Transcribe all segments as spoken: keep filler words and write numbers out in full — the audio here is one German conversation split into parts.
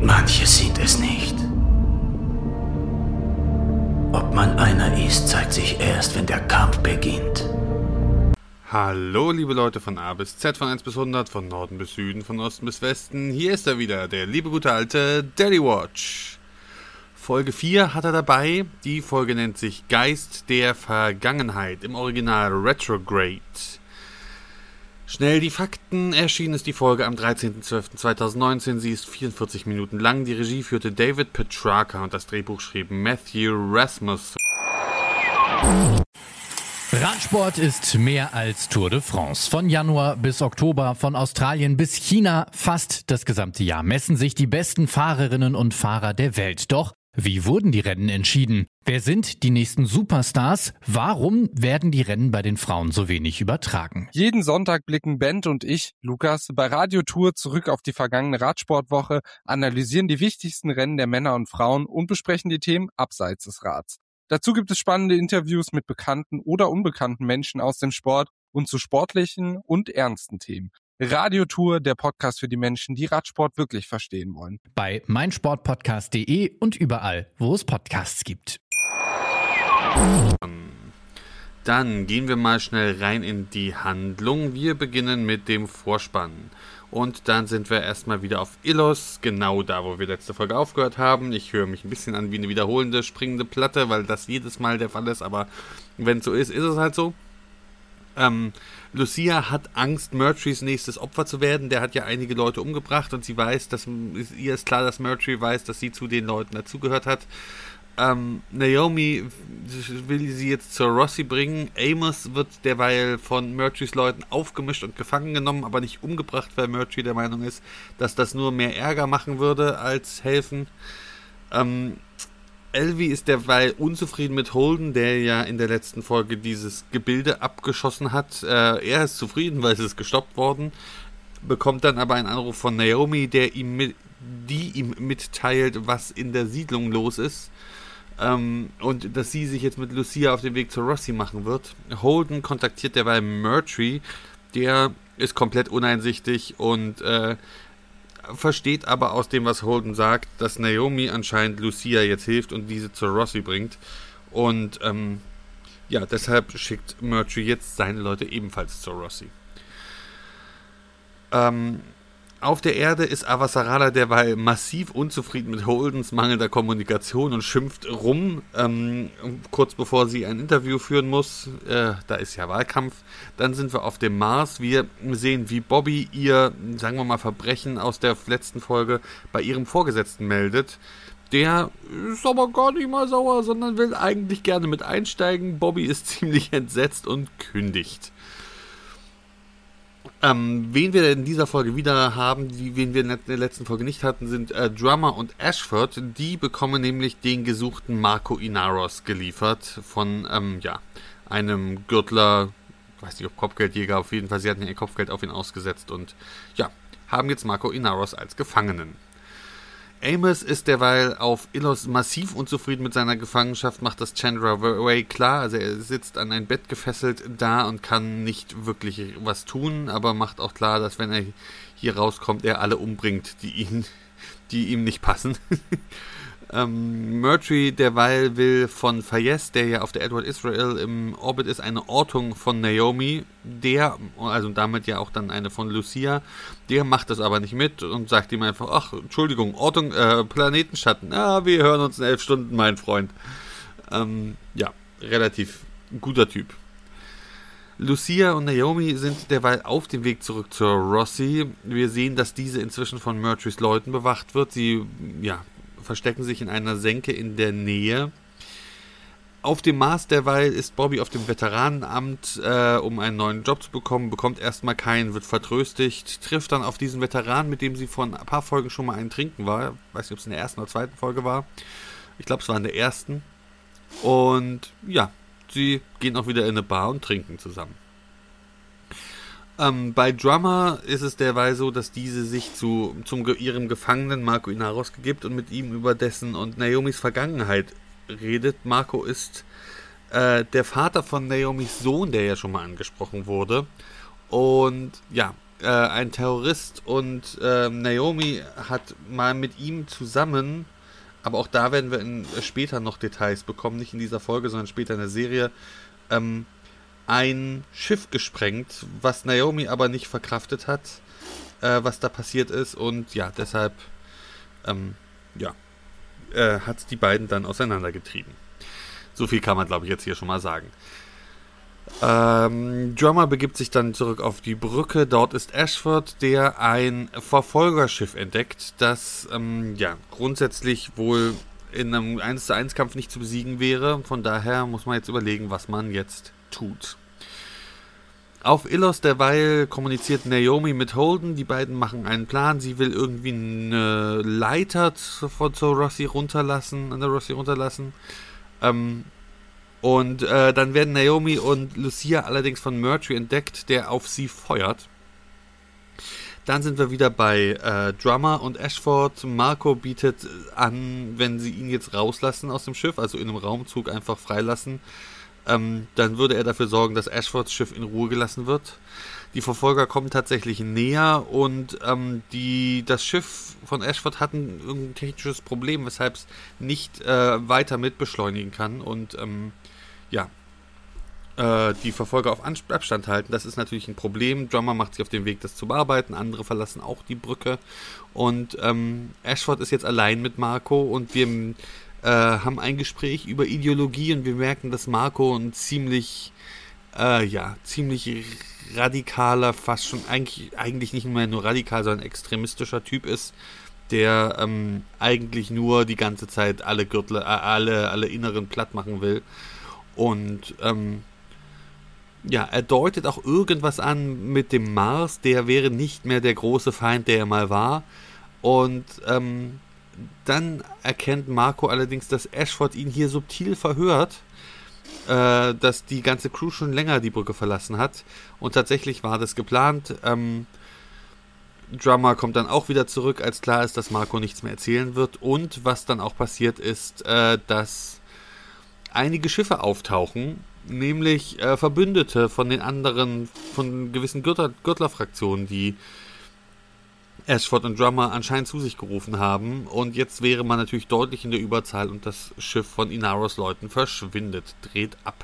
und manche sieht es nicht. Ob man einer ist, zeigt sich erst, wenn der Kampf beginnt. Hallo liebe Leute von A bis Z, von eins bis hundert, von Norden bis Süden, von Osten bis Westen. Hier ist er wieder, der liebe gute alte Daddy Watch. Folge vier hat er dabei. Die Folge nennt sich Geist der Vergangenheit, im Original Retrograde. Schnell die Fakten. Erschienen ist die Folge am dreizehnten zwölften zweitausendneunzehn. Sie ist vierundvierzig Minuten lang. Die Regie führte David Petrarca und das Drehbuch schrieb Matthew Rasmussen. Radsport ist mehr als Tour de France. Von Januar bis Oktober, von Australien bis China, fast das gesamte Jahr messen sich die besten Fahrerinnen und Fahrer der Welt. Doch wie wurden die Rennen entschieden? Wer sind die nächsten Superstars? Warum werden die Rennen bei den Frauen so wenig übertragen? Jeden Sonntag blicken Bent und ich, Lukas, bei Radiotour zurück auf die vergangene Radsportwoche, analysieren die wichtigsten Rennen der Männer und Frauen und besprechen die Themen abseits des Rads. Dazu gibt es spannende Interviews mit bekannten oder unbekannten Menschen aus dem Sport und zu sportlichen und ernsten Themen. Radiotour, der Podcast für die Menschen, die Radsport wirklich verstehen wollen. Bei meinsportpodcast punkt de und überall, wo es Podcasts gibt. Dann gehen wir mal schnell rein in die Handlung. Wir beginnen mit dem Vorspann. Und dann sind wir erstmal wieder auf Ilos, genau da, wo wir letzte Folge aufgehört haben. Ich höre mich ein bisschen an wie eine wiederholende, springende Platte, weil das jedes Mal der Fall ist. Aber wenn es so ist, ist es halt so. Ähm, Lucia hat Angst, Murtrys nächstes Opfer zu werden. Der hat ja einige Leute umgebracht und sie weiß, dass ihr ist klar, dass Murtry weiß, dass sie zu den Leuten dazugehört hat. Ähm, Naomi will sie jetzt zur Rossi bringen. Amos wird derweil von Murtrys Leuten aufgemischt und gefangen genommen, aber nicht umgebracht, weil Murtry der Meinung ist, dass das nur mehr Ärger machen würde als helfen. Ähm, Elvi ist derweil unzufrieden mit Holden, der ja in der letzten Folge dieses Gebilde abgeschossen hat. Äh, er ist zufrieden, weil es ist gestoppt worden, bekommt dann aber einen Anruf von Naomi, der ihm mit, die ihm mitteilt, was in der Siedlung los ist. Ähm, und dass sie sich jetzt mit Lucia auf den Weg zur Rossi machen wird. Holden kontaktiert derweil Murtry, der ist komplett uneinsichtig und äh, versteht aber aus dem, was Holden sagt, dass Naomi anscheinend Lucia jetzt hilft und diese zur Rossi bringt. Und ähm, ja, deshalb schickt Murtry jetzt seine Leute ebenfalls zur Rossi. Ähm, auf der Erde ist Avasarala derweil massiv unzufrieden mit Holdens mangelnder Kommunikation und schimpft rum, ähm, kurz bevor sie ein Interview führen muss. Äh, da ist ja Wahlkampf. Dann sind wir auf dem Mars. Wir sehen, wie Bobby ihr, sagen wir mal, Verbrechen aus der letzten Folge bei ihrem Vorgesetzten meldet. Der ist aber gar nicht mal sauer, sondern will eigentlich gerne mit einsteigen. Bobby ist ziemlich entsetzt und kündigt. Ähm, wen wir in dieser Folge wieder haben, die, wen wir in der letzten Folge nicht hatten, sind äh, Drummer und Ashford. Die bekommen nämlich den gesuchten Marco Inaros geliefert von ähm, ja, einem Gürtler, ich weiß nicht ob Kopfgeldjäger, auf jeden Fall, sie hatten ihr Kopfgeld auf ihn ausgesetzt und ja, haben jetzt Marco Inaros als Gefangenen. Amos ist derweil auf Ilos massiv unzufrieden mit seiner Gefangenschaft, macht das Chandra Way klar, also er sitzt an ein Bett gefesselt da und kann nicht wirklich was tun, aber macht auch klar, dass wenn er hier rauskommt, er alle umbringt, die ihn, die ihm nicht passen. ähm, Murtry derweil will von Fayez, der ja auf der Edward Israel im Orbit ist, eine Ortung von Naomi, der, also damit ja auch dann eine von Lucia, der macht das aber nicht mit und sagt ihm einfach, ach, Entschuldigung, Ortung, äh, Planetenschatten, ah, wir hören uns in elf Stunden, mein Freund. Ähm, ja, relativ guter Typ. Lucia und Naomi sind derweil auf dem Weg zurück zur Rossi. Wir sehen, dass diese inzwischen von Murtrys Leuten bewacht wird. Sie, ja, verstecken sich in einer Senke in der Nähe. Auf dem Mars derweil ist Bobby auf dem Veteranenamt, äh, um einen neuen Job zu bekommen, bekommt erstmal keinen, wird vertröstigt, trifft dann auf diesen Veteran, mit dem sie vor ein paar Folgen schon mal ein Trinken war. Ich weiß nicht, ob es in der ersten oder zweiten Folge war. Ich glaube, es war in der ersten. Und ja, sie gehen auch wieder in eine Bar und trinken zusammen. Ähm, bei Drummer ist es derweil so, dass diese sich zu zum ihrem Gefangenen Marco Inaros gibt und mit ihm über dessen und Naomis Vergangenheit redet. Marco ist äh, der Vater von Naomis Sohn, der ja schon mal angesprochen wurde. Und ja, äh, ein Terrorist und äh, Naomi hat mal mit ihm zusammen, aber auch da werden wir in, äh, später noch Details bekommen, nicht in dieser Folge, sondern später in der Serie, ähm, ein Schiff gesprengt, was Naomi aber nicht verkraftet hat, äh, was da passiert ist, und ja, deshalb ähm, ja, äh, hat es die beiden dann auseinandergetrieben. So viel kann man, glaube ich, jetzt hier schon mal sagen. Ähm, Drummer begibt sich dann zurück auf die Brücke. Dort ist Ashford, der ein Verfolgerschiff entdeckt, das ähm, ja grundsätzlich wohl in einem eins zu eins Kampf nicht zu besiegen wäre. Von daher muss man jetzt überlegen, was man jetzt tut. Auf Illos derweil kommuniziert Naomi mit Holden. Die beiden machen einen Plan. Sie will irgendwie eine Leiter zu, zu Rossi runterlassen, an der Rossi runterlassen. Ähm, Und äh, dann werden Naomi und Lucia allerdings von Murtry entdeckt, der auf sie feuert. Dann sind wir wieder bei äh, Drummer und Ashford. Marco bietet an, wenn sie ihn jetzt rauslassen aus dem Schiff, also in einem Raumzug einfach freilassen, ähm, dann würde er dafür sorgen, dass Ashfords Schiff in Ruhe gelassen wird. Die Verfolger kommen tatsächlich näher und ähm, die, das Schiff von Ashford hat ein, ein technisches Problem, weshalb es nicht äh, weiter mit beschleunigen kann und ähm, ja, äh, die Verfolger auf An- Abstand halten. Das ist natürlich ein Problem. Drummer macht sich auf den Weg, das zu bearbeiten. Andere verlassen auch die Brücke. Und ähm, Ashford ist jetzt allein mit Marco und wir äh, haben ein Gespräch über Ideologie und wir merken, dass Marco ein ziemlich, äh, ja, ziemlich radikaler, fast schon eigentlich, eigentlich nicht mehr nur radikal, sondern extremistischer Typ ist, der ähm, eigentlich nur die ganze Zeit alle Gürtel, äh, alle, alle Inneren platt machen will. Und ähm, ja, er deutet auch irgendwas an mit dem Mars, der wäre nicht mehr der große Feind, der er mal war. Und ähm, dann erkennt Marco allerdings, dass Ashford ihn hier subtil verhört, äh, dass die ganze Crew schon länger die Brücke verlassen hat. Und tatsächlich war das geplant. Ähm, Drummer kommt dann auch wieder zurück, als klar ist, dass Marco nichts mehr erzählen wird. Und was dann auch passiert ist, äh, dass einige Schiffe auftauchen, nämlich äh, Verbündete von den anderen, von gewissen Gürtler, Gürtlerfraktionen, die Ashford und Drummer anscheinend zu sich gerufen haben. Und jetzt wäre man natürlich deutlich in der Überzahl und das Schiff von Inaros Leuten verschwindet, dreht ab.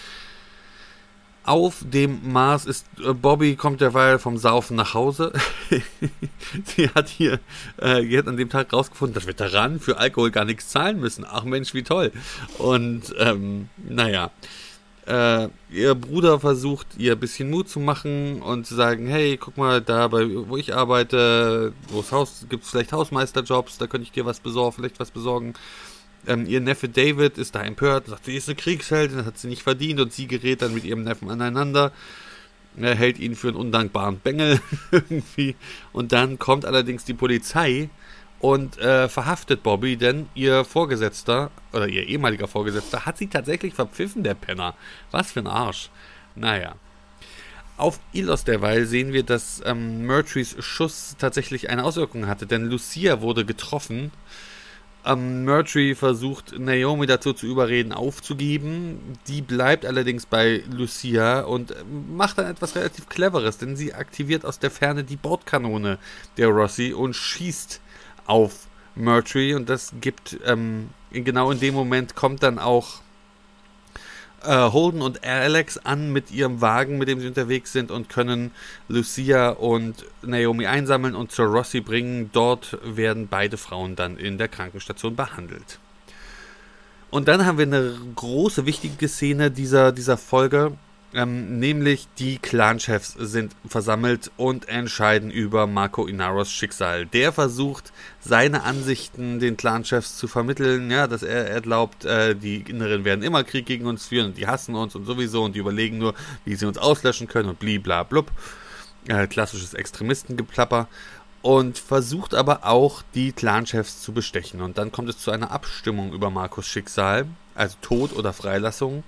Auf dem Mars ist äh, Bobby, kommt derweil vom Saufen nach Hause. Sie hat hier äh, jetzt an dem Tag rausgefunden, dass Veteranen für Alkohol gar nichts zahlen müssen. Ach Mensch, wie toll. Und ähm, naja, äh, ihr Bruder versucht, ihr ein bisschen Mut zu machen und zu sagen, hey, guck mal, da bei, wo ich arbeite, wo es Haus, gibt es vielleicht Hausmeisterjobs, da könnte ich dir was besorgen, vielleicht was besorgen. Ähm, ihr Neffe David ist da empört und sagt, sie ist eine Kriegsheldin, das hat sie nicht verdient, und sie gerät dann mit ihrem Neffen aneinander. Er hält ihn für einen undankbaren Bengel irgendwie. Und dann kommt allerdings die Polizei und äh, verhaftet Bobby, denn ihr Vorgesetzter, oder ihr ehemaliger Vorgesetzter, hat sie tatsächlich verpfiffen, der Penner. Was für ein Arsch. Naja. Auf Illos derweil sehen wir, dass ähm, Murtrys Schuss tatsächlich eine Auswirkung hatte, denn Lucia wurde getroffen. Ähm, Murtry versucht, Naomi dazu zu überreden, aufzugeben. Die bleibt allerdings bei Lucia und macht dann etwas relativ Cleveres, denn sie aktiviert aus der Ferne die Bordkanone der Rossi und schießt auf Murtry. Und das gibt, ähm, genau in dem Moment kommt dann auch äh, Holden und Alex an mit ihrem Wagen, mit dem sie unterwegs sind, und können Lucia und Naomi einsammeln und zur Rossi bringen. Dort werden beide Frauen dann in der Krankenstation behandelt. Und dann haben wir eine große, wichtige Szene dieser, dieser Folge, ähm, nämlich die Clanchefs sind versammelt und entscheiden über Marco Inaros Schicksal. Der versucht, seine Ansichten den Clanchefs zu vermitteln, ja, dass er, er glaubt, äh, die Inneren werden immer Krieg gegen uns führen und die hassen uns und sowieso und die überlegen nur, wie sie uns auslöschen können und bliblablub. Äh, klassisches Extremistengeplapper. Und versucht aber auch, die Clanchefs zu bestechen. Und dann kommt es zu einer Abstimmung über Marcos Schicksal, also Tod oder Freilassung.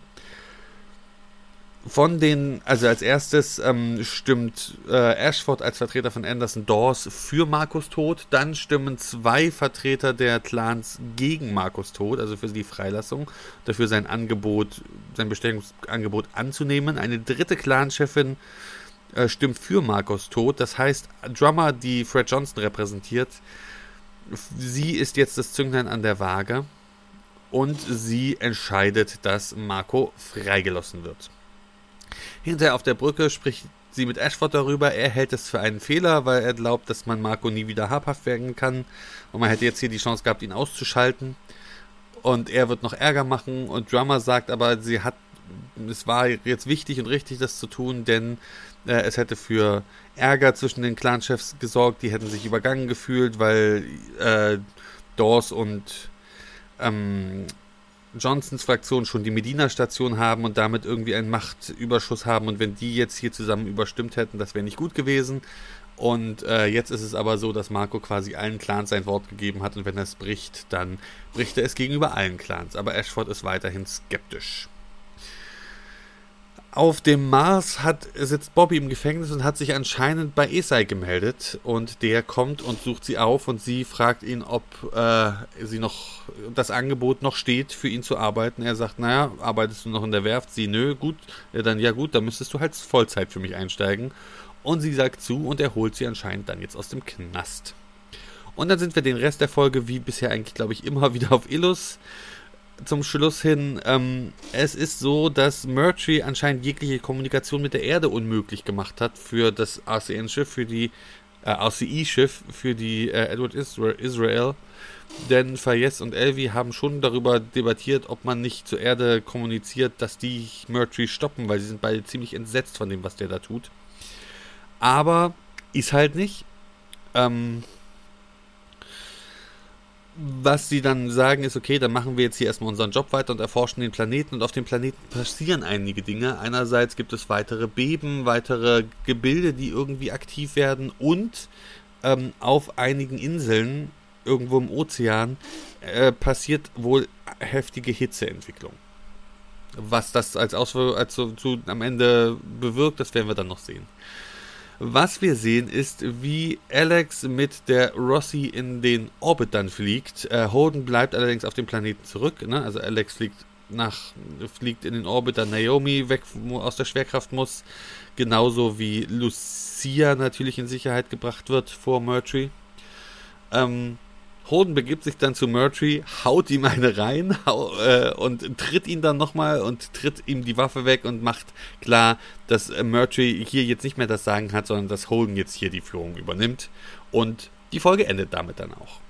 Von den, also als erstes ähm, stimmt äh, Ashford als Vertreter von Anderson Dawes für Marcos Tod, dann stimmen zwei Vertreter der Clans gegen Marcos Tod, also für die Freilassung, dafür sein Angebot, sein Bestechungsangebot anzunehmen. Eine dritte Clanchefin äh, stimmt für Marcos Tod. Das heißt, Drummer, die Fred Johnson repräsentiert, sie ist jetzt das Zünglein an der Waage und sie entscheidet, dass Marco freigelassen wird. Hinterher auf der Brücke spricht sie mit Ashford darüber. Er hält es für einen Fehler, weil er glaubt, dass man Marco nie wieder habhaft werden kann und man hätte jetzt hier die Chance gehabt, ihn auszuschalten. Und er wird noch Ärger machen und Drummer sagt aber, sie hat, es war jetzt wichtig und richtig, das zu tun, denn äh, es hätte für Ärger zwischen den Clanchefs gesorgt, die hätten sich übergangen gefühlt, weil äh, Dawes und ähm, Johnsons Fraktion schon die Medina-Station haben und damit irgendwie einen Machtüberschuss haben und wenn die jetzt hier zusammen überstimmt hätten, das wäre nicht gut gewesen. Und äh, jetzt ist es aber so, dass Marco quasi allen Clans sein Wort gegeben hat und wenn er es bricht, dann bricht er es gegenüber allen Clans. Aber Ashford ist weiterhin skeptisch. Auf dem Mars hat, sitzt Bobby im Gefängnis und hat sich anscheinend bei Esai gemeldet und der kommt und sucht sie auf und sie fragt ihn, ob äh, sie noch das Angebot noch steht, für ihn zu arbeiten. Er sagt, naja, arbeitest du noch in der Werft? Sie, nö, gut, ja, dann ja gut, dann müsstest du halt Vollzeit für mich einsteigen. Und sie sagt zu und er holt sie anscheinend dann jetzt aus dem Knast. Und dann sind wir den Rest der Folge, wie bisher eigentlich, glaube ich, immer wieder auf Illus. Zum Schluss hin, ähm, es ist so, dass Murtry anscheinend jegliche Kommunikation mit der Erde unmöglich gemacht hat für das R C N-Schiff, für die äh, R C E-Schiff, für die äh, Edward Israel. Denn Fayez und Elvi haben schon darüber debattiert, ob man nicht zur Erde kommuniziert, dass die Murtry stoppen, weil sie sind beide ziemlich entsetzt von dem, was der da tut. Aber ist halt nicht. Ähm, was sie dann sagen ist, okay, dann machen wir jetzt hier erstmal unseren Job weiter und erforschen den Planeten und auf dem Planeten passieren einige Dinge. Einerseits gibt es weitere Beben, weitere Gebilde, die irgendwie aktiv werden und ähm, auf einigen Inseln, irgendwo im Ozean, äh, passiert wohl heftige Hitzeentwicklung. Was das als Auswirkung als so, so am Ende bewirkt, das werden wir dann noch sehen. Was wir sehen, ist, wie Alex mit der Rossi in den Orbit dann fliegt. Äh, Holden bleibt allerdings auf dem Planeten zurück. Ne? Also Alex fliegt, nach, fliegt in den Orbit, da Naomi weg aus der Schwerkraft muss. Genauso wie Lucia natürlich in Sicherheit gebracht wird vor Murtry. Ähm, Holden begibt sich dann zu Murtry, haut ihm eine rein hau, äh, und tritt ihn dann nochmal und tritt ihm die Waffe weg und macht klar, dass äh, Murtry hier jetzt nicht mehr das Sagen hat, sondern dass Holden jetzt hier die Führung übernimmt. Und die Folge endet damit dann auch.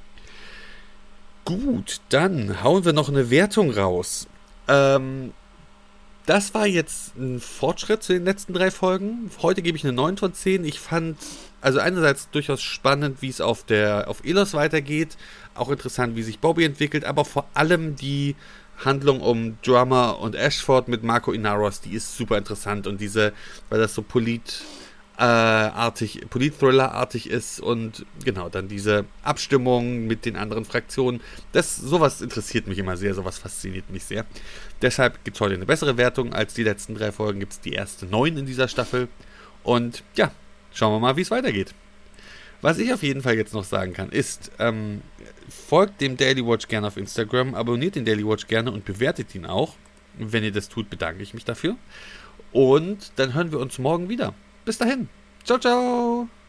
Gut, dann hauen wir noch eine Wertung raus. Ähm, das war jetzt ein Fortschritt zu den letzten drei Folgen. Heute gebe ich eine neun von zehn. Ich fand... Also einerseits durchaus spannend, wie es auf der auf Illus weitergeht, auch interessant, wie sich Bobby entwickelt, aber vor allem die Handlung um Drummer und Ashford mit Marco Inaros, die ist super interessant und diese, weil das so polit äh, artig, Polit-Thriller-artig ist und genau, dann diese Abstimmung mit den anderen Fraktionen, das, sowas interessiert mich immer sehr, sowas fasziniert mich sehr. Deshalb gibt es heute eine bessere Wertung als die letzten drei Folgen, gibt es die erste neun in dieser Staffel und ja, schauen wir mal, wie es weitergeht. Was ich auf jeden Fall jetzt noch sagen kann, ist, ähm, folgt dem Daily Watch gerne auf Instagram, abonniert den Daily Watch gerne und bewertet ihn auch. Wenn ihr das tut, bedanke ich mich dafür. Und dann hören wir uns morgen wieder. Bis dahin. Ciao, ciao.